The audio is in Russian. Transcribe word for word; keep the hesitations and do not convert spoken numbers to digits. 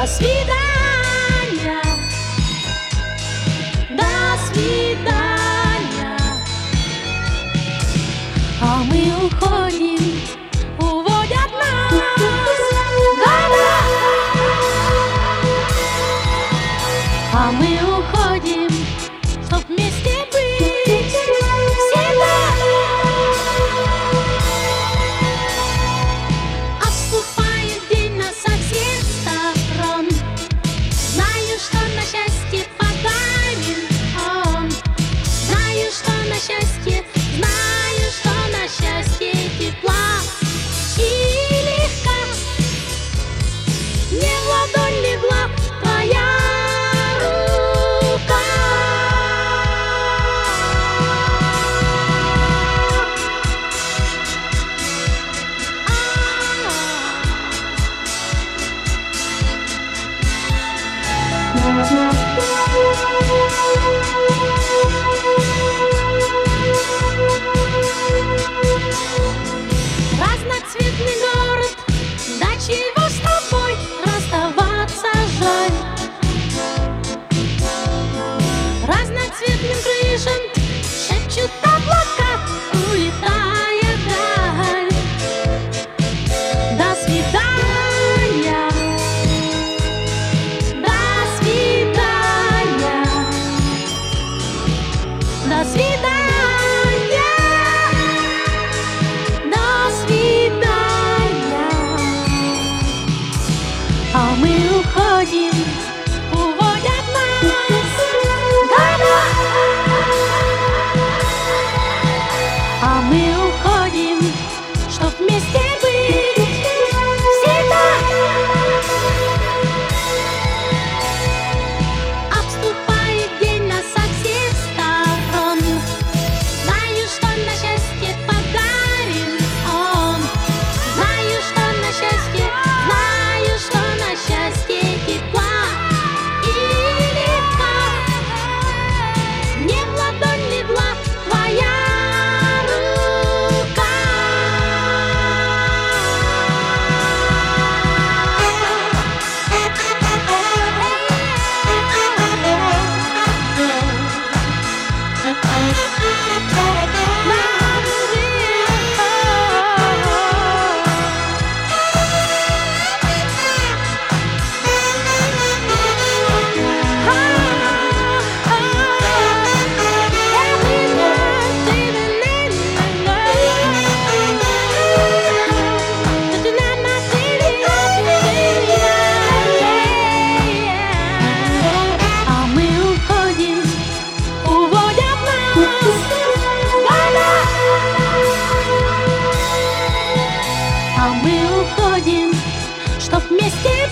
До свидания, до свидания. А мы уходим, уводят нас года. А мы уходим, чтоб вместе быть всегда. Обступает день нас со всех сторон. Знаю, что на счастье подарен он. Знаю, что на счастье, знаю, что на счастье тепла и легка. Не в ладонь легла твоя рука. Разноцветный город, до чего с тобой расставаться жаль. Разноцветным крышам шепчут облака, улетая вдаль. До свидания, до свидания, до свидания. До свидания. А мы уходим, уводят нас года. А мы уходим, чтоб вместе быть всегда. Обступает день нас со всех сторон. Знаю, что на счастье подарен он. Знаю, что на счастье, знаю, что на счастье тепла и легка. Не в ладонь легла твоя рука. А мы уходим, уводят нас года. А мы уходим, чтоб вместе